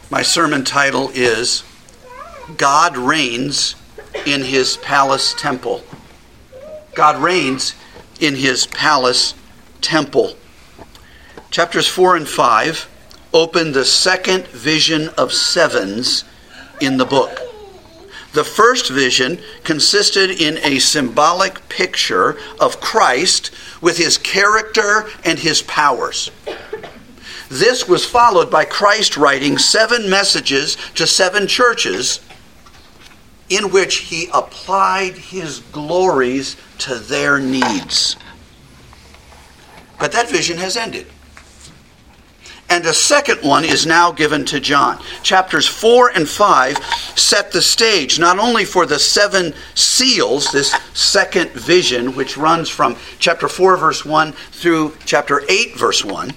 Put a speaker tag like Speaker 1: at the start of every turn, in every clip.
Speaker 1: My sermon title is God Reigns in His Palace Temple. God reigns in His palace temple. Chapters 4 and 5 open the second vision of sevens in the book. The first vision consisted in a symbolic picture of Christ with His character and His powers. This was followed by Christ writing 7 messages to 7 churches in which He applied His glories to their needs. But that vision has ended. And a second one is now given to John. Chapters 4 and 5 set the stage not only for the 7 seals, this second vision, which runs from chapter 4 verse 1 through chapter 8 verse 1,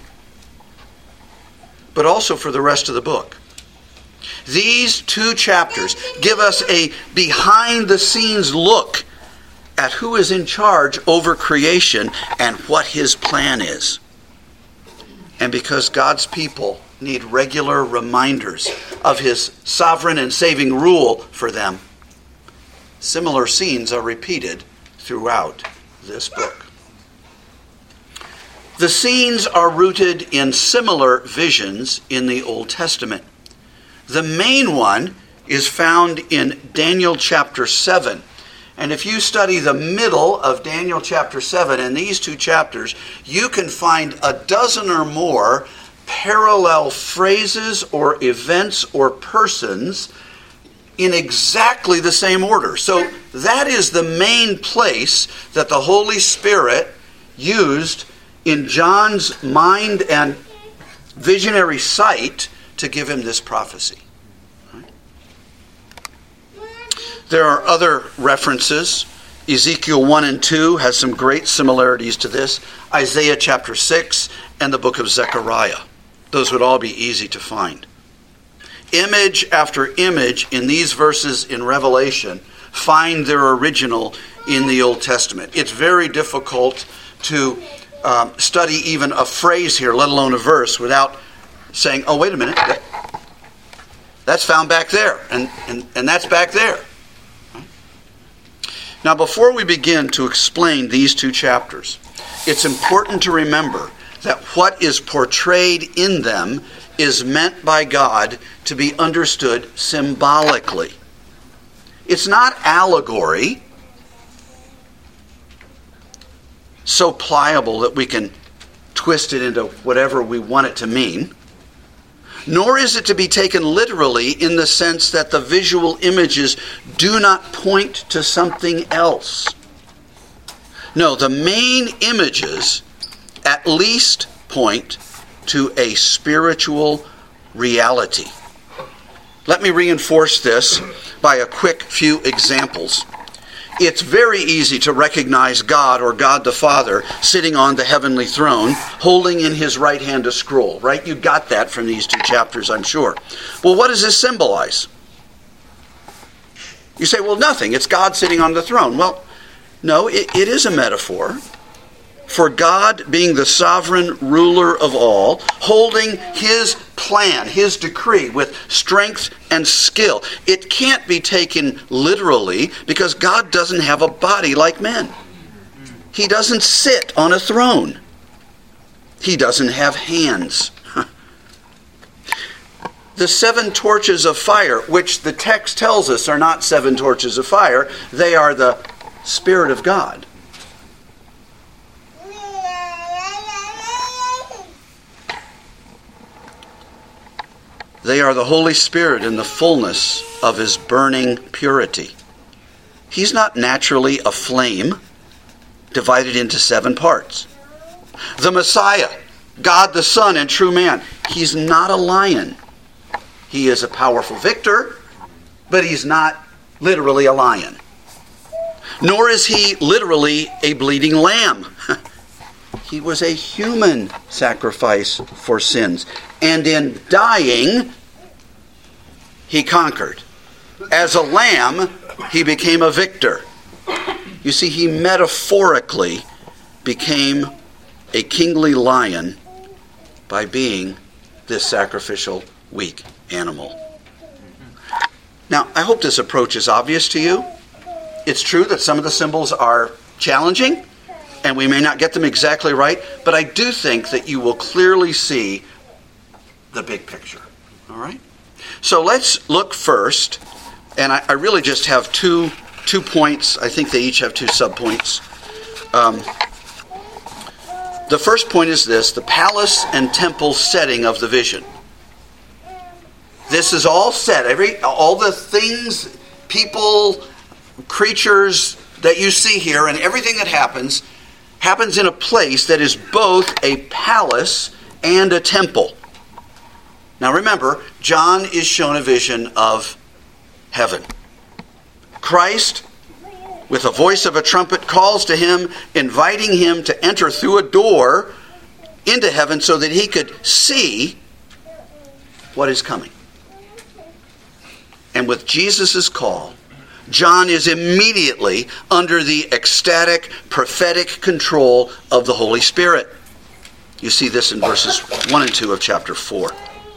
Speaker 1: but also for the rest of the book. These 2 chapters give us a behind-the-scenes look at who is in charge over creation and what His plan is. And because God's people need regular reminders of His sovereign and saving rule for them, similar scenes are repeated throughout this book. The scenes are rooted in similar visions in the Old Testament. The main one is found in Daniel chapter 7. And if you study the middle of Daniel chapter 7 and these 2 chapters, you can find a dozen or more parallel phrases or events or persons in exactly the same order. So that is the main place that the Holy Spirit used in John's mind and visionary sight to give him this prophecy. There are other references. Ezekiel 1 and 2 has some great similarities to this. Isaiah chapter 6 and the book of Zechariah. Those would all be easy to find. Image after image in these verses in Revelation find their original in the Old Testament. It's very difficult to study even a phrase here, let alone a verse, without saying, oh, wait a minute, that's found back there, and that's back there. Now, before we begin to explain these 2 chapters, it's important to remember that what is portrayed in them is meant by God to be understood symbolically. It's not allegory, so pliable that we can twist it into whatever we want it to mean. Nor is it to be taken literally in the sense that the visual images do not point to something else. No, the main images at least point to a spiritual reality. Let me reinforce this by a quick few examples. It's very easy to recognize God or God the Father sitting on the heavenly throne, holding in His right hand a scroll, right? You got that from these 2 chapters, I'm sure. Well, what does this symbolize? You say, well, nothing. It's God sitting on the throne. Well, no, it is a metaphor for God being the sovereign ruler of all, holding His plan, His decree with strength and skill. It can't be taken literally because God doesn't have a body like men. He doesn't sit on a throne. He doesn't have hands. The 7 torches of fire, which the text tells us are not 7 torches of fire, they are the Spirit of God. They are the Holy Spirit in the fullness of His burning purity. He's not naturally a flame divided into 7 parts. The Messiah, God the Son and true man, He's not a lion. He is a powerful victor, but He's not literally a lion. Nor is He literally a bleeding lamb. He was a human sacrifice for sins. And in dying, He conquered. As a lamb, He became a victor. You see, He metaphorically became a kingly lion by being this sacrificial weak animal. Now, I hope this approach is obvious to you. It's true that some of the symbols are challenging, and we may not get them exactly right, but I do think that you will clearly see the big picture. All right? So let's look first, and I really just have two points. I think they each have two subpoints. The first point is this: the palace and temple setting of the vision. This is all set. All the things, people, creatures that you see here, and everything that happens in a place that is both a palace and a temple. Now remember, John is shown a vision of heaven. Christ, with a voice of a trumpet, calls to him, inviting him to enter through a door into heaven so that he could see what is coming. And with Jesus' call, John is immediately under the ecstatic, prophetic control of the Holy Spirit. You see this in verses 1 and 2 of chapter 4.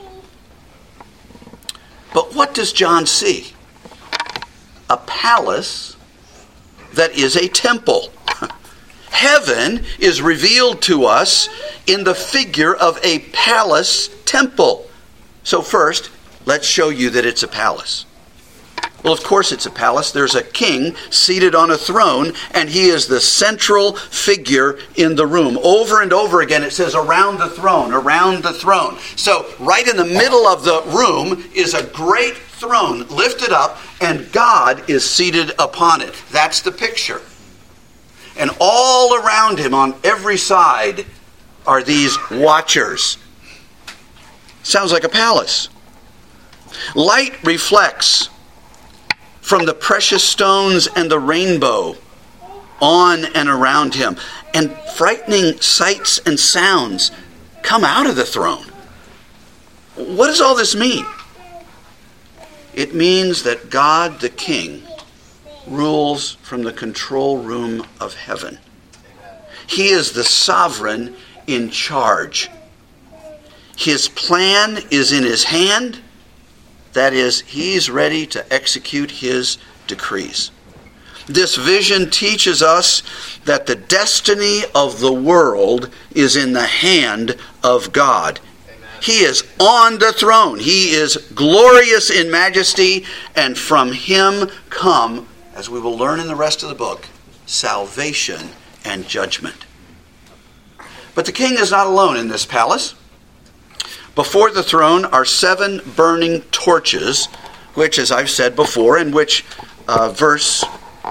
Speaker 1: But what does John see? A palace that is a temple. Heaven is revealed to us in the figure of a palace temple. So first, let's show you that it's a palace. Well, of course it's a palace. There's a king seated on a throne, and he is the central figure in the room. Over and over again it says, around the throne, around the throne. So right in the middle of the room is a great throne lifted up, and God is seated upon it. That's the picture. And all around him on every side are these watchers. Sounds like a palace. Light reflects from the precious stones and the rainbow on and around him. And frightening sights and sounds come out of the throne. What does all this mean? It means that God the King rules from the control room of heaven. He is the sovereign in charge. His plan is in his hand. That is, he's ready to execute his decrees. This vision teaches us that the destiny of the world is in the hand of God. Amen. He is on the throne. He is glorious in majesty, and from him come, as we will learn in the rest of the book, salvation and judgment. But the king is not alone in this palace. Before the throne are 7 burning torches, which, as I've said before, in which verse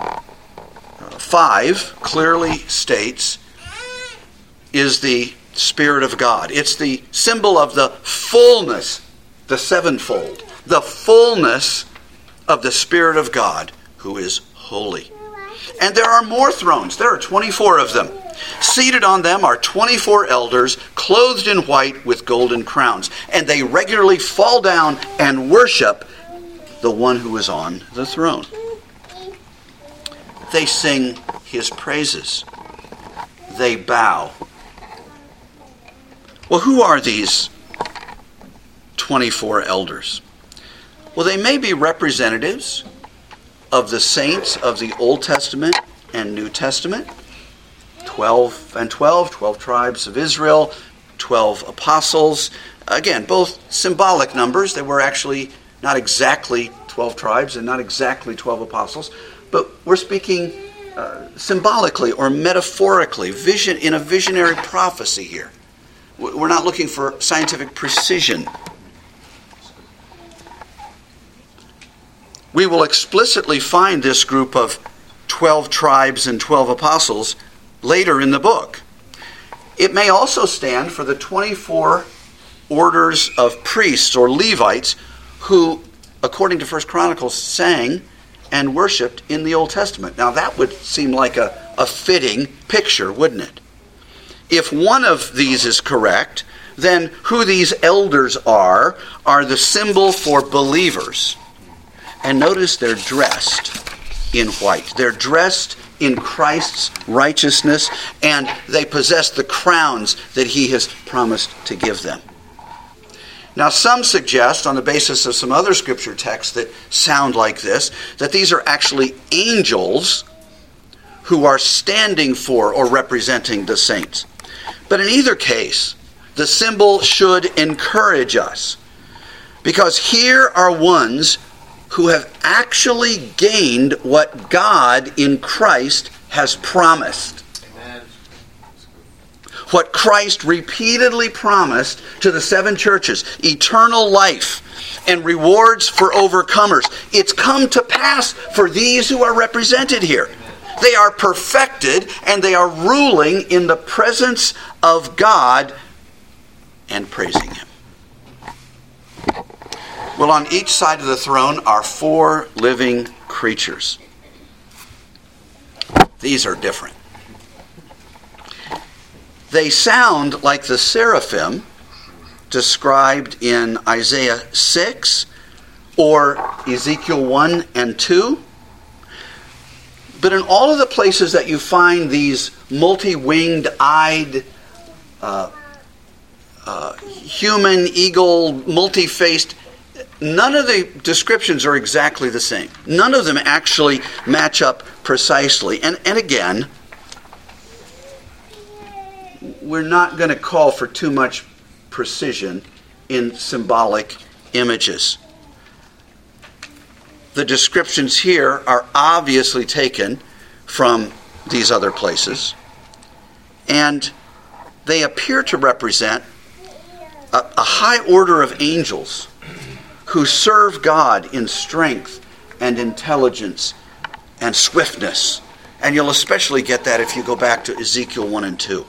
Speaker 1: 5 clearly states, is the Spirit of God. It's the symbol of the fullness, the sevenfold, the fullness of the Spirit of God, who is holy. And there are more thrones. There are 24 of them. Seated on them are 24 elders, clothed in white with golden crowns. And they regularly fall down and worship the one who is on the throne. They sing his praises. They bow. Well, who are these 24 elders? Well, they may be representatives of the saints of the Old Testament and New Testament. 12 and 12 tribes of Israel, 12 apostles. Again, both symbolic numbers. They were actually not exactly 12 tribes and not exactly 12 apostles, but we're speaking symbolically or metaphorically, in a visionary prophecy here. We're not looking for scientific precision. We will explicitly find this group of 12 tribes and 12 apostles later in the book. It may also stand for the 24 orders of priests or Levites who, according to 1 Chronicles, sang and worshipped in the Old Testament. Now that would seem like a fitting picture, wouldn't it? If one of these is correct, then who these elders are the symbol for believers. And notice they're dressed in white. They're dressed in Christ's righteousness, and they possess the crowns that he has promised to give them. Now, some suggest, on the basis of some other scripture texts that sound like this, that these are actually angels who are standing for or representing the saints. But in either case, the symbol should encourage us, because here are ones who have actually gained what God in Christ has promised. Amen. What Christ repeatedly promised to the 7 churches, eternal life and rewards for overcomers. It's come to pass for these who are represented here. They are perfected and they are ruling in the presence of God and praising Him. Well, on each side of the throne are 4 living creatures. These are different. They sound like the seraphim described in Isaiah 6 or Ezekiel 1 and 2. But in all of the places that you find these multi-winged eyed, human, eagle, multi-faced, none of the descriptions are exactly the same. None of them actually match up precisely. And again, we're not going to call for too much precision in symbolic images. The descriptions here are obviously taken from these other places, and they appear to represent a high order of angels who serve God in strength and intelligence and swiftness. And you'll especially get that if you go back to Ezekiel 1 and 2.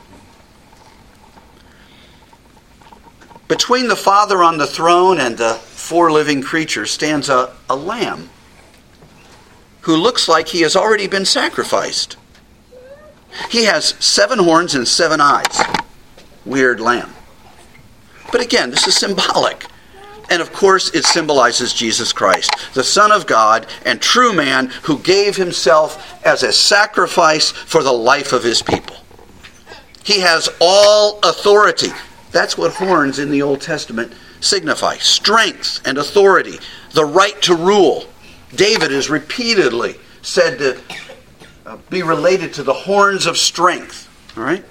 Speaker 1: Between the Father on the throne and the 4 living creatures stands a lamb who looks like he has already been sacrificed. He has 7 horns and 7 eyes. Weird lamb. But again, this is symbolic. And of course, it symbolizes Jesus Christ, the Son of God and true man who gave himself as a sacrifice for the life of his people. He has all authority. That's what horns in the Old Testament signify. Strength and authority, the right to rule. David is repeatedly said to be related to the horns of strength. All right?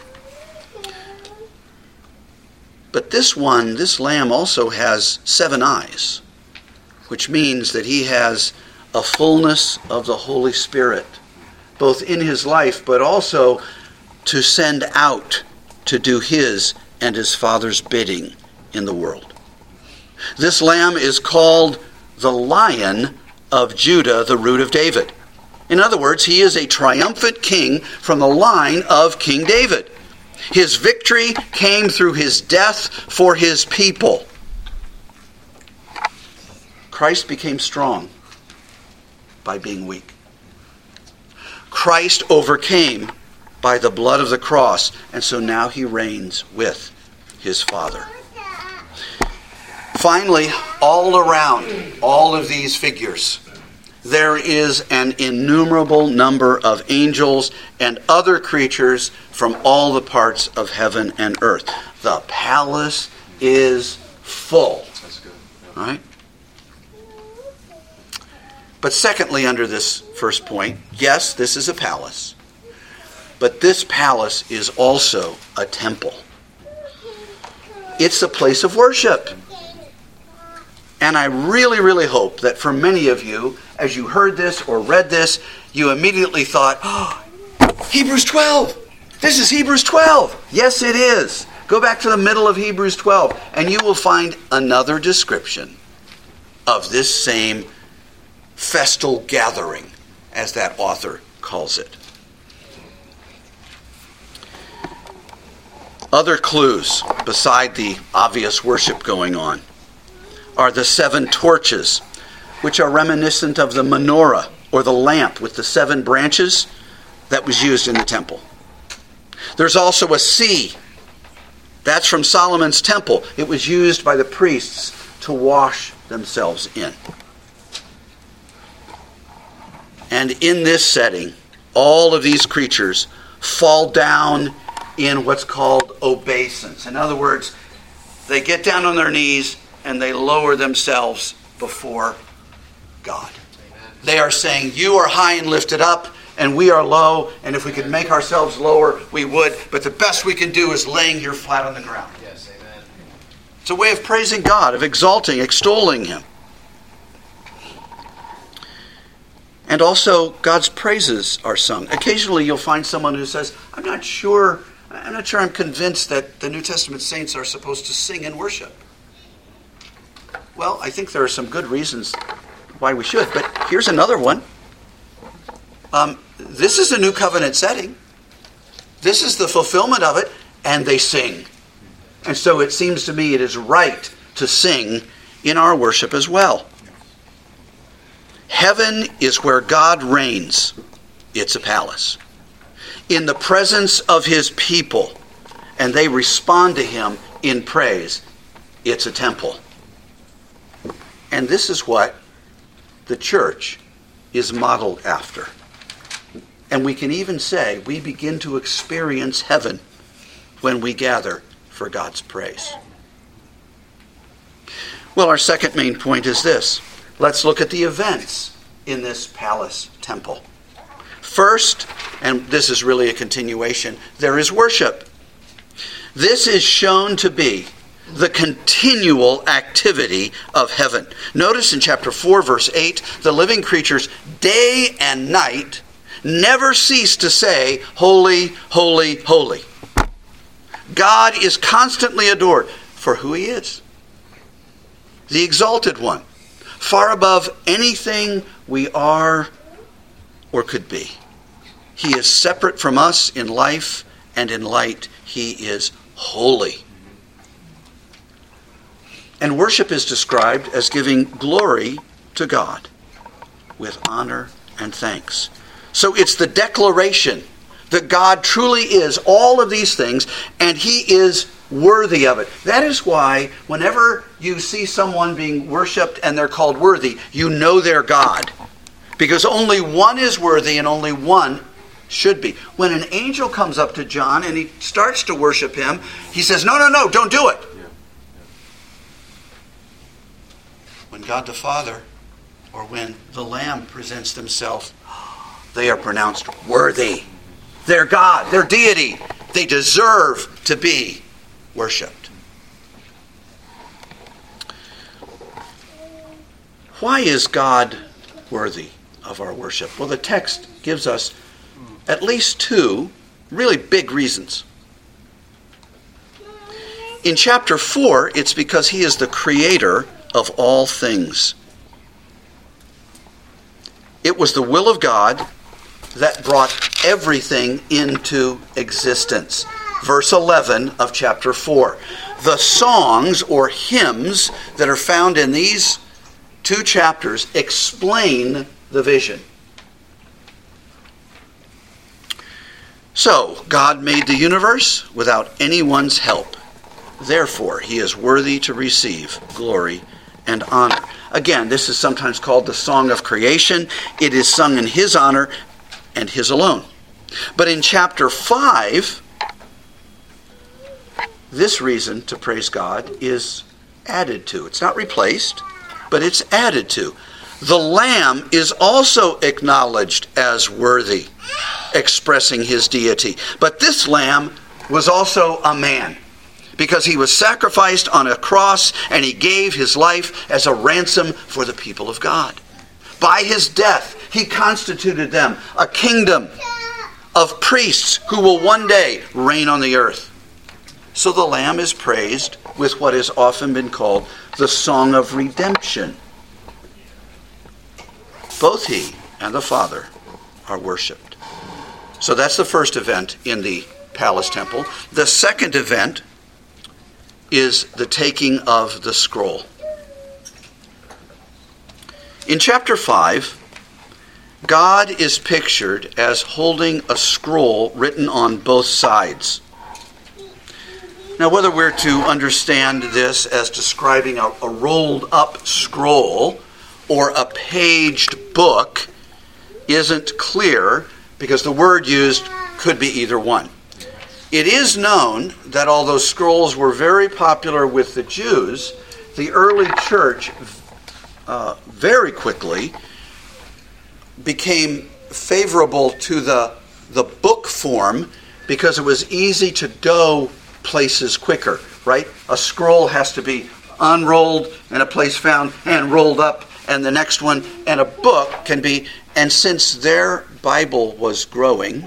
Speaker 1: But this lamb also has 7 eyes, which means that he has a fullness of the Holy Spirit, both in his life, but also to send out to do his and his Father's bidding in the world. This lamb is called the Lion of Judah, the root of David. In other words, he is a triumphant king from the line of King David. His victory came through his death for his people. Christ became strong by being weak. Christ overcame by the blood of the cross, and so now he reigns with his Father. Finally, all around all of these figures, there is an innumerable number of angels and other creatures from all the parts of heaven and earth. The palace is full. That's good. Yeah. Right? But secondly, under this first point, yes, this is a palace. But this palace is also a temple. It's a place of worship. And I really, really hope that for many of you, as you heard this or read this, you immediately thought, oh, Hebrews 12. This is Hebrews 12. Yes, it is. Go back to the middle of Hebrews 12, and you will find another description of this same festal gathering, as that author calls it. Other clues, beside the obvious worship going on, are the 7 torches, which are reminiscent of the menorah, or the lamp with the 7 branches that was used in the temple. There's also a sea. That's from Solomon's temple. It was used by the priests to wash themselves in. And in this setting, all of these creatures fall down in what's called obeisance. In other words, They get down on their knees and they lower themselves before God. They are saying, you are high and lifted up, and we are low, and if we could make ourselves lower, we would. But the best we can do is laying here flat on the ground.
Speaker 2: Yes, amen.
Speaker 1: It's a way of praising God, of exalting, extolling Him. And also, God's praises are sung. Occasionally you'll find someone who says, I'm not sure I'm convinced that the New Testament saints are supposed to sing and worship. Well, I think there are some good reasons why we should, but here's another one. This is a new covenant setting. This is the fulfillment of it, and they sing. And so it seems to me it is right to sing in our worship as well. Heaven is where God reigns. It's a palace. In the presence of His people, and they respond to Him in praise. It's a temple. And this is what the church is modeled after. And we can even say we begin to experience heaven when we gather for God's praise. Well, our second main point is this. Let's look at the events in this palace temple. First, and this is really a continuation, there is worship. This is shown to be the continual activity of heaven. Notice in chapter 4, verse 8, the living creatures day and night never cease to say, holy, holy, holy. God is constantly adored for who He is. The exalted one, far above anything we are or could be. He is separate from us in life and in light. He is holy. And worship is described as giving glory to God with honor and thanks. So it's the declaration that God truly is all of these things, and He is worthy of it. That is why whenever you see someone being worshipped and they're called worthy, you know they're God. Because only one is worthy and only one should be. When an angel comes up to John and he starts to worship him, he says, no, don't do it. When God the Father, or when the Lamb presents themselves, they are pronounced worthy. They're God, they're deity. They deserve to be worshipped. Why is God worthy of our worship? Well, the text gives us at least two really big reasons. In chapter 4, it's because He is the creator of all things. It was the will of God that brought everything into existence. Verse 11 of chapter 4. The songs or hymns that are found in these two chapters explain the vision. So, God made the universe without anyone's help. Therefore, He is worthy to receive glory and honor. Again, this is sometimes called the song of creation. It is sung in His honor and His alone. But in chapter 5, this reason to praise God is added to. It's not replaced, but it's added to. The Lamb is also acknowledged as worthy, expressing His deity. But this Lamb was also a man, because He was sacrificed on a cross and He gave His life as a ransom for the people of God. By His death, He constituted them a kingdom of priests who will one day reign on the earth. So the Lamb is praised with what has often been called the song of redemption. Both He and the Father are worshipped. So that's the first event in the palace temple. The second event is the taking of the scroll. In chapter 5, God is pictured as holding a scroll written on both sides. Now, whether we're to understand this as describing a rolled up scroll or a paged book isn't clear, because the word used could be either one. It is known that although scrolls were very popular with the Jews, the early church very quickly became favorable to the book form because it was easy to go places quicker, right? A scroll has to be unrolled and a place found and rolled up and the next one, and a book can be, and since their Bible was growing,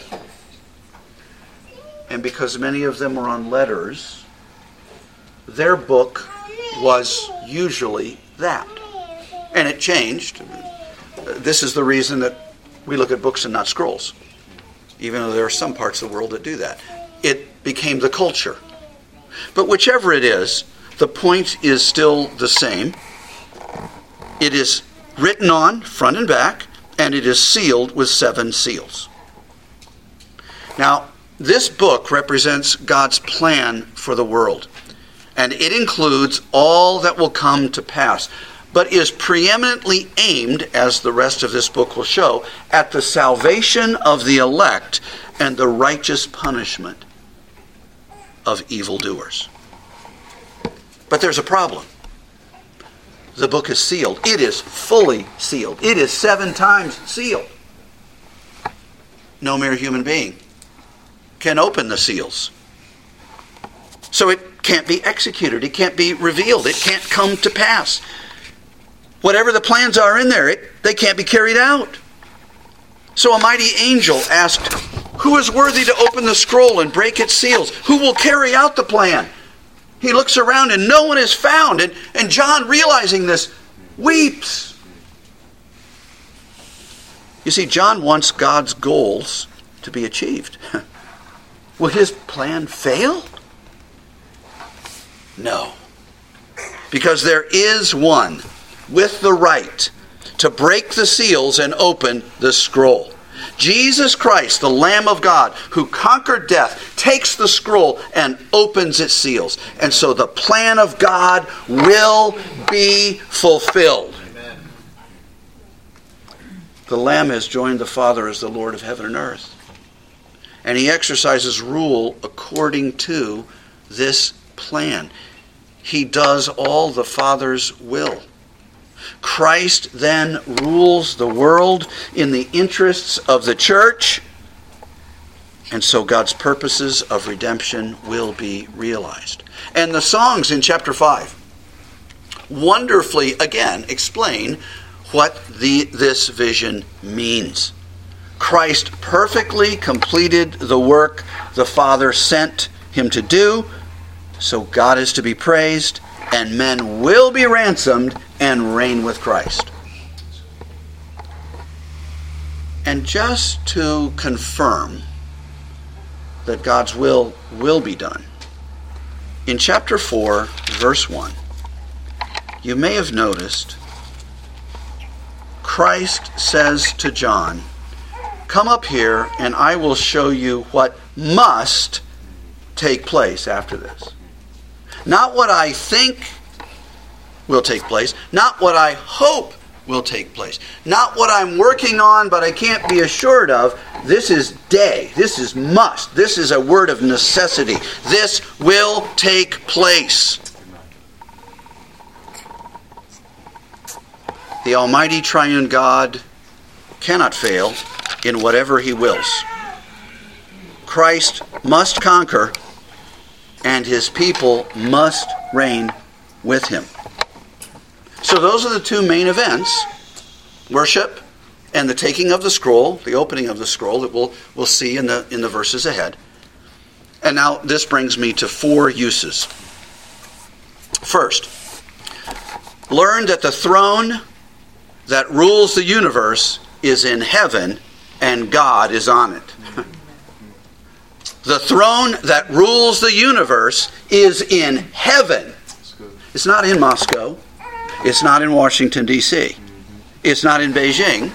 Speaker 1: and because many of them were on letters, their book was usually that. And it changed. This is the reason that we look at books and not scrolls, even though there are some parts of the world that do that. It became the culture. But whichever it is, the point is still the same. It is written on front and back, and it is sealed with 7 seals. Now, this book represents God's plan for the world, and it includes all that will come to pass, but is preeminently aimed, as the rest of this book will show, at the salvation of the elect and the righteous punishment of evildoers. But there's a problem. The book is sealed. It is fully sealed. It is 7 times sealed. No mere human being can open the seals. So it can't be executed. It can't be revealed. It can't come to pass. Whatever the plans are in there, they can't be carried out. So a mighty angel asked, "Who is worthy to open the scroll and break its seals? Who will carry out the plan?" He looks around and no one is found. And John, realizing this, weeps. You see, John wants God's goals to be achieved. Will his plan fail? No. Because there is one with the right to break the seals and open the scroll. Jesus Christ, the Lamb of God, who conquered death, takes the scroll and opens its seals. And so the plan of God will be fulfilled. Amen. The Lamb has joined the Father as the Lord of heaven and earth. And he exercises rule according to this plan. He does all the Father's will. Christ then rules the world in the interests of the church, and so God's purposes of redemption will be realized. And the songs in chapter 5 wonderfully, again, explain what this vision means. Christ perfectly completed the work the Father sent him to do, so God is to be praised, and men will be ransomed and reign with Christ. And just to confirm that God's will be done, in chapter 4, verse 1, you may have noticed Christ says to John, "Come up here and I will show you what must take place after this." Not what I think will take place, not what I hope will take place, not what I'm working on but I can't be assured of. This is this is must, this is a word of necessity. This will take place. The Almighty Triune God cannot fail in whatever he wills. Christ must conquer, and his people must reign with him. So those are the 2 main events: worship and the taking of the scroll, the opening of the scroll that we'll see in the verses ahead. And now this brings me to 4 uses. First, learn that the throne that rules the universe is in heaven and God is on it. The throne that rules the universe is in heaven. It's not in Moscow. It's not in Washington, D.C. It's not in Beijing.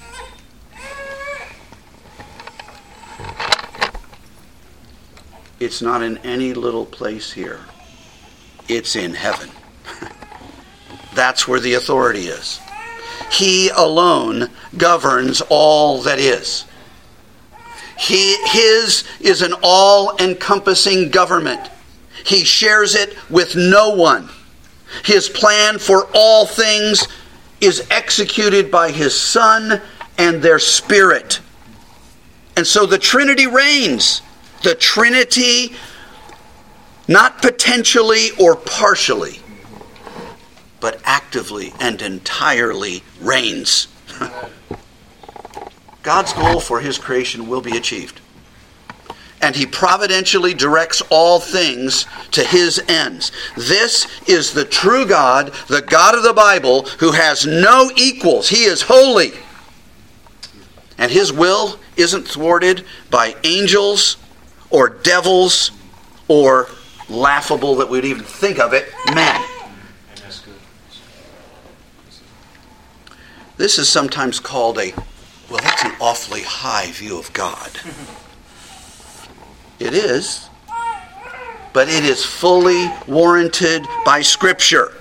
Speaker 1: It's not in any little place here. It's in heaven. That's where the authority is. He alone governs all that is. His is an all-encompassing government. He shares it with no one. His plan for all things is executed by His Son and their Spirit. And so the Trinity reigns. The Trinity, not potentially or partially, but actively and entirely reigns. God's goal for His creation will be achieved. And He providentially directs all things to His ends. This is the true God, the God of the Bible, who has no equals. He is holy. And His will isn't thwarted by angels or devils or, laughable that we'd even think of it, men. This is sometimes called that's an awfully high view of God. It is, but it is fully warranted by Scripture.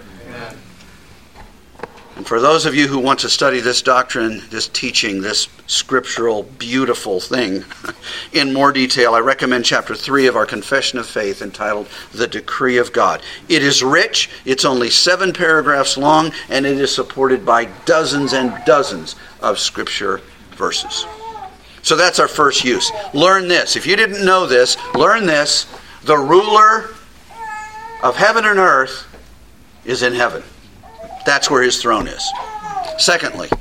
Speaker 1: And for those of you who want to study this doctrine, this teaching, this scriptural, beautiful thing in more detail, I recommend chapter 3 of our Confession of Faith entitled The Decree of God. It is rich, it's only 7 paragraphs long, and it is supported by dozens and dozens of scripture verses. So that's our first use. Learn this. If you didn't know this, learn this. The ruler of heaven and earth is in heaven. That's where His throne is. Secondly,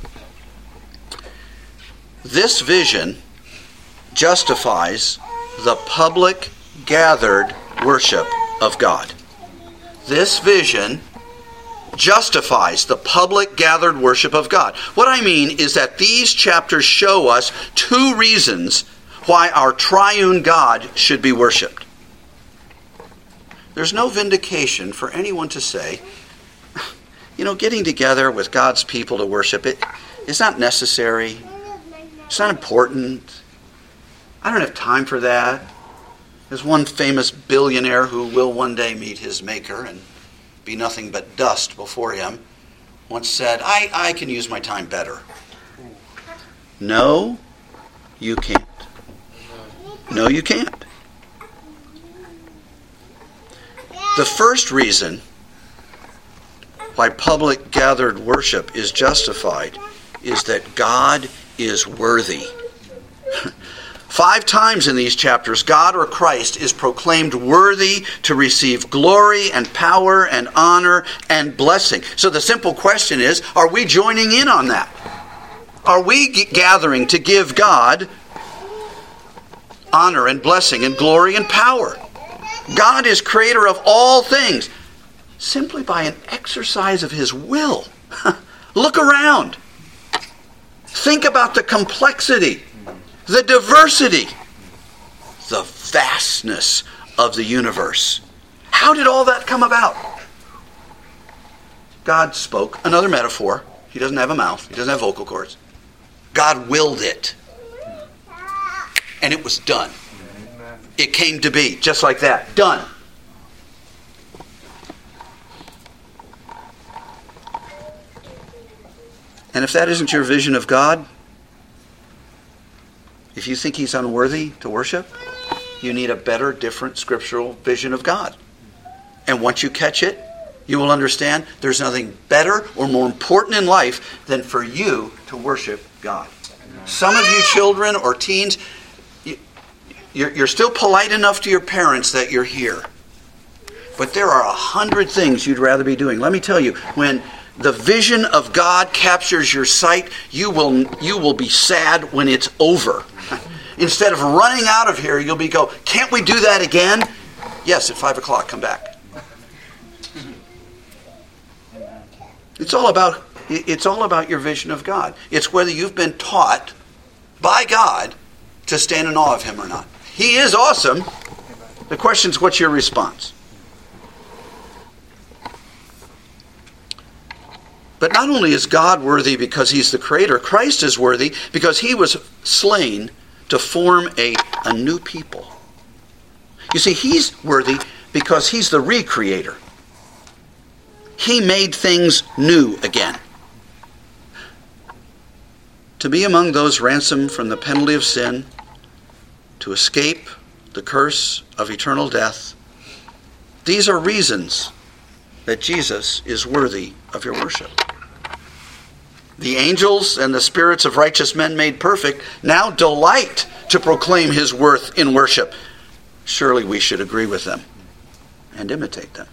Speaker 1: this vision justifies the public gathered worship of God. This vision justifies the public gathered worship of God. What I mean is that these chapters show us 2 reasons why our triune God should be worshipped. There's no vindication for anyone to say, getting together with God's people to worship it is not necessary. It's not important. I don't have time for that. There's one famous billionaire who will one day meet his Maker and be nothing but dust before Him, once said, I can use my time better. No, you can't. No, you can't. The first reason why public gathered worship is justified is that God is worthy. 5 times in these chapters, God or Christ is proclaimed worthy to receive glory and power and honor and blessing. So the simple question is, are we joining in on that? Are we gathering to give God honor and blessing and glory and power? God is creator of all things simply by an exercise of His will. Look around. Think about the complexity, the diversity, the vastness of the universe. How did all that come about? God spoke. Another metaphor. He doesn't have a mouth. He doesn't have vocal cords. God willed it. And it was done. It came to be. Just like that. Done. And if that isn't your vision of God, if you think He's unworthy to worship, you need a better, different scriptural vision of God. And once you catch it, you will understand there's nothing better or more important in life than for you to worship God. Some of you children or teens, you're still polite enough to your parents that you're here. But there are 100 things you'd rather be doing. Let me tell you, when the vision of God captures your sight, you will be sad when it's over. Instead of running out of here, you'll be can't we do that again? Yes, at 5 o'clock, come back. It's all about your vision of God. It's whether you've been taught by God to stand in awe of Him or not. He is awesome. The question is, what's your response? But not only is God worthy because He's the Creator, Christ is worthy because He was slain to form a new people. You see, He's worthy because He's the recreator. He made things new again. To be among those ransomed from the penalty of sin, to escape the curse of eternal death. These are reasons that Jesus is worthy of your worship. The angels and the spirits of righteous men made perfect now delight to proclaim his worth in worship. Surely we should agree with them and imitate them.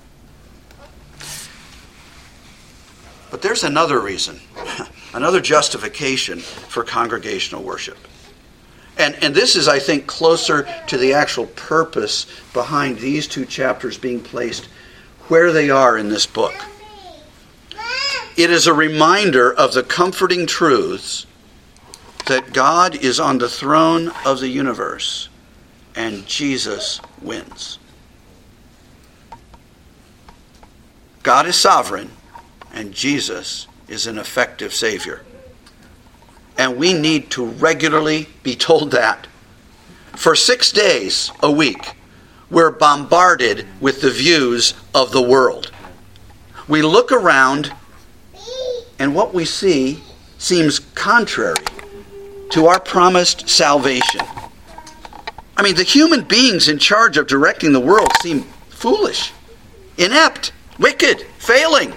Speaker 1: But there's another reason, another justification for congregational worship. And this is, I think, closer to the actual purpose behind these two chapters being placed where they are in this book. It is a reminder of the comforting truths that God is on the throne of the universe and Jesus wins. God is sovereign and Jesus is an effective Savior. And we need to regularly be told that. For 6 days a week, we're bombarded with the views of the world. We look around and what we see seems contrary to our promised salvation. I mean, the human beings in charge of directing the world seem foolish, inept, wicked, failing.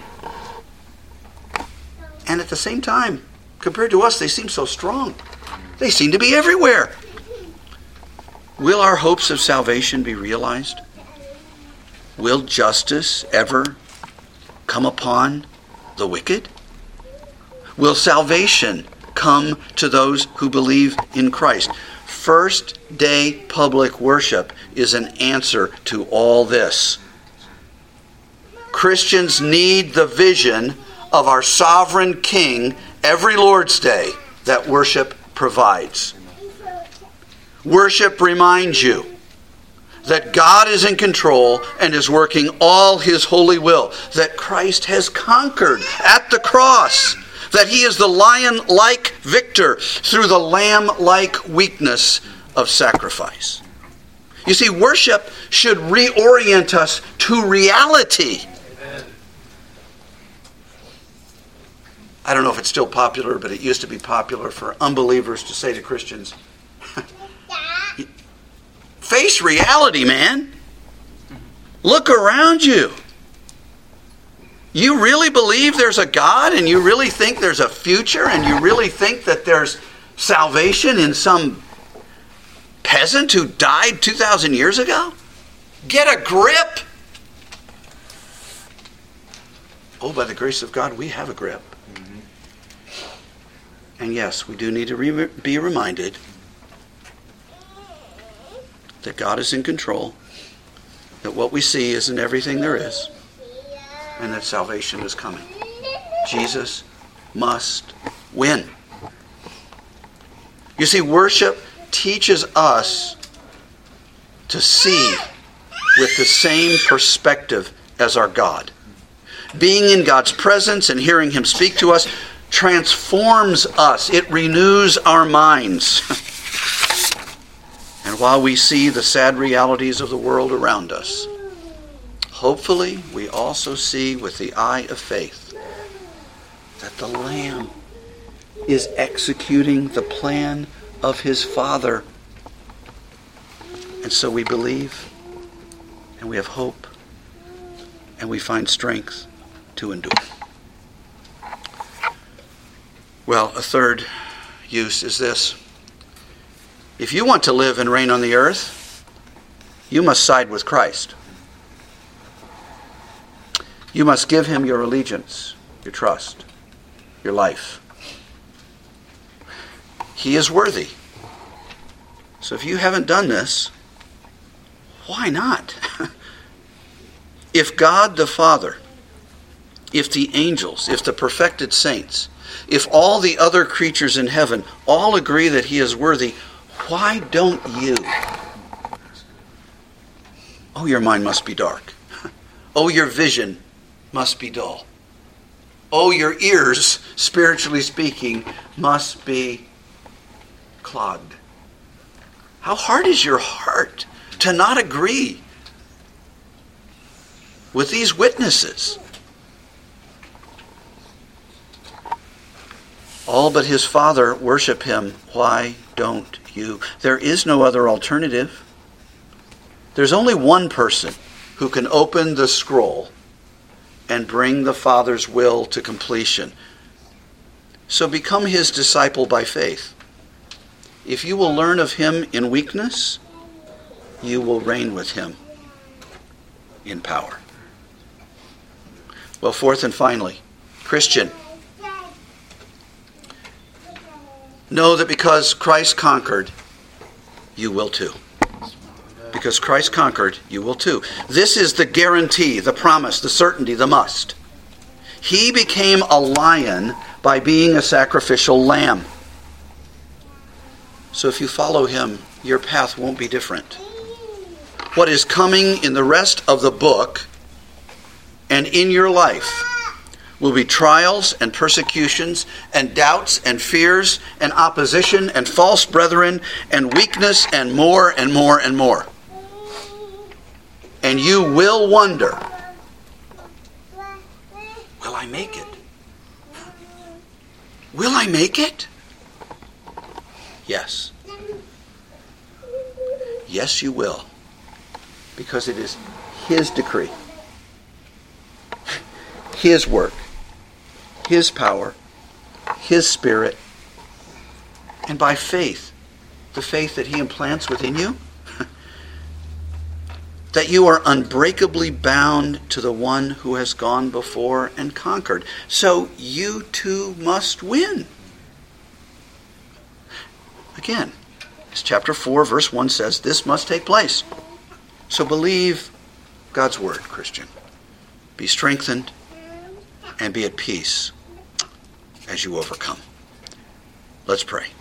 Speaker 1: And at the same time, compared to us, they seem so strong. They seem to be everywhere. Will our hopes of salvation be realized? Will justice ever come upon the wicked? Will salvation come to those who believe in Christ? First day public worship is an answer to all this. Christians need the vision of our sovereign King every Lord's Day that worship provides. Worship reminds you that God is in control and is working all his holy will, that Christ has conquered at the cross, that he is the lion-like victor through the lamb-like weakness of sacrifice. You see, worship should reorient us to reality. Amen. I don't know if it's still popular, but it used to be popular for unbelievers to say to Christians, face reality, man. Look around you. You really believe there's a God, and you really think there's a future, and you really think that there's salvation in some peasant who died 2,000 years ago? Get a grip. Oh, by the grace of God, we have a grip. Mm-hmm. And yes, we do need to be reminded that God is in control, that what we see isn't everything there is, and that salvation is coming. Jesus must win. You see, worship teaches us to see with the same perspective as our God. Being in God's presence and hearing him speak to us transforms us. It renews our minds. And while we see the sad realities of the world around us, hopefully we also see with the eye of faith that the Lamb is executing the plan of his Father. And so we believe, and we have hope, and we find strength to endure. Well, a third use is this. If you want to live and reign on the earth, you must side with Christ. You must give him your allegiance, your trust, your life. He is worthy. So if you haven't done this, why not? If God the Father, if the angels, if the perfected saints, if all the other creatures in heaven all agree that he is worthy, why don't you? Oh, your mind must be dark. Oh, your vision must be dull. Oh, your ears, spiritually speaking, must be clogged. How hard is your heart to not agree with these witnesses? All but his Father worship him. Why don't you. There is no other alternative. There's only one person who can open the scroll and bring the Father's will to completion. So become his disciple by faith. If you will learn of him in weakness, you will reign with him in power. Well, fourth and finally, Christian, know that because Christ conquered, you will too. Because Christ conquered, you will too. This is the guarantee, the promise, the certainty, the must. He became a lion by being a sacrificial lamb. So if you follow him, your path won't be different. What is coming in the rest of the book and in your life will be trials and persecutions and doubts and fears and opposition and false brethren and weakness and more and more and more. And you will wonder, will I make it? Will I make it? Yes. Yes, you will. Because it is his decree, his work, his power, his Spirit, and by faith, the faith that he implants within you, that you are unbreakably bound to the one who has gone before and conquered. So you too must win. Again, as chapter 4, verse 1 says, this must take place. So believe God's word, Christian. Be strengthened and be at peace as you overcome. Let's pray.